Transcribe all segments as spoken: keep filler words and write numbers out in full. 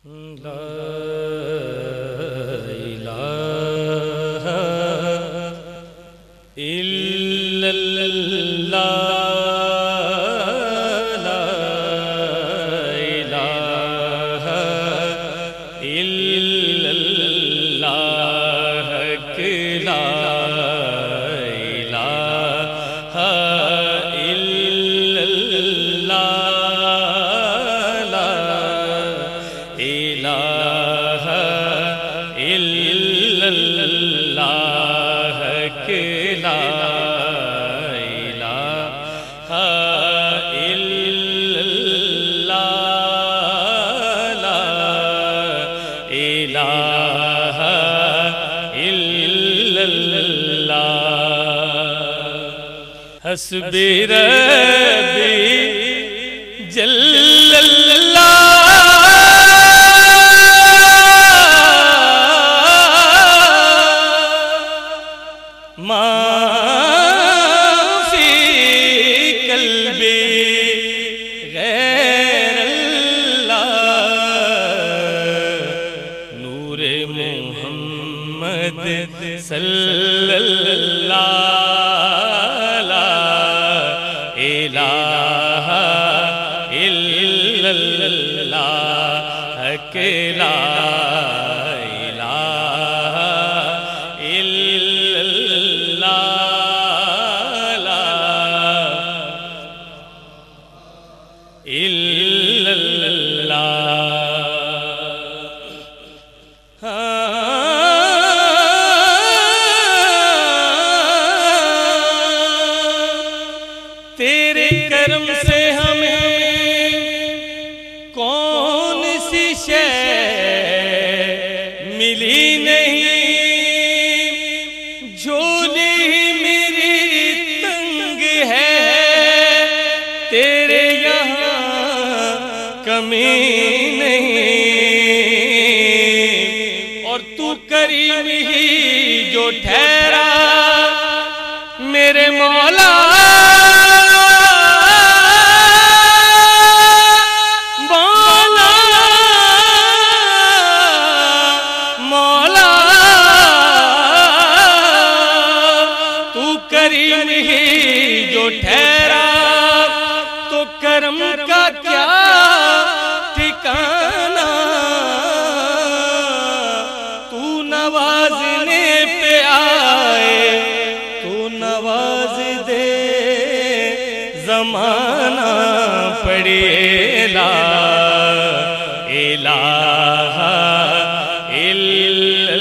لا الہ الا اللہ لا الہ الا اللہ لا الہ الا اللہ لا الہ الا اللہ لا الہ الا اللہ لا الہ الا اللہ حسبی ربی جل اللہ ما فی قلبی غیر اللہ نور محمد صلی اللہ لا الہ الا اللہ لا الا اللہ تیرے کرم سے ہمیں کون سی شے ملی نہیں جھولی میری تنگ ہے تیرے یہاں کمی نہیں اور تو کریم ہی جو ٹھہرا میرے مولا مولا مولا تو کریم ہی جو ٹھہرا تو کرم کا کیا ٹھکانہ تو نوازنے پہ آئے تو نواز دے زمانہ پڑے لا الہ الا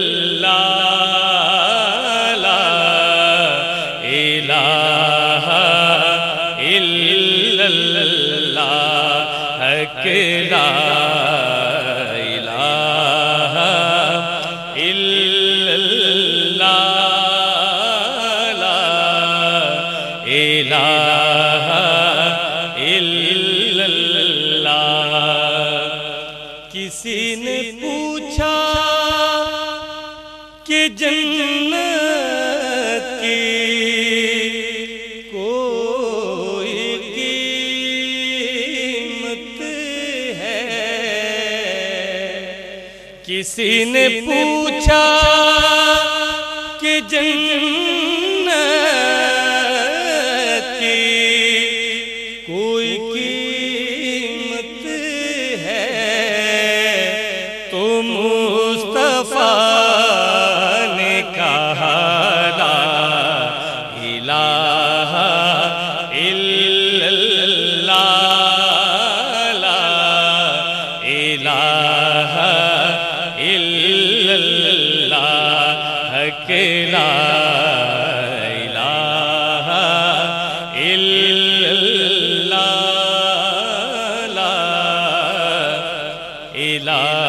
اللہ لا الہ الا اللہ لا الہ الا اللہ لا الہ الا اللہ کسی نے پوچھا کہ جنت کی کوئی قیمت ہے کسی نے پوچھا کہ جنت کی کوئی قیمت ہے تو مصطفیٰ نے کہا لا الہ الا اللہ لا الہ الا اللہ لا الہ الا اللہ لا الہ